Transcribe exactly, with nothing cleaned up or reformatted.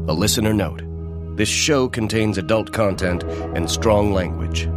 A listener note. This show contains adult content and strong language.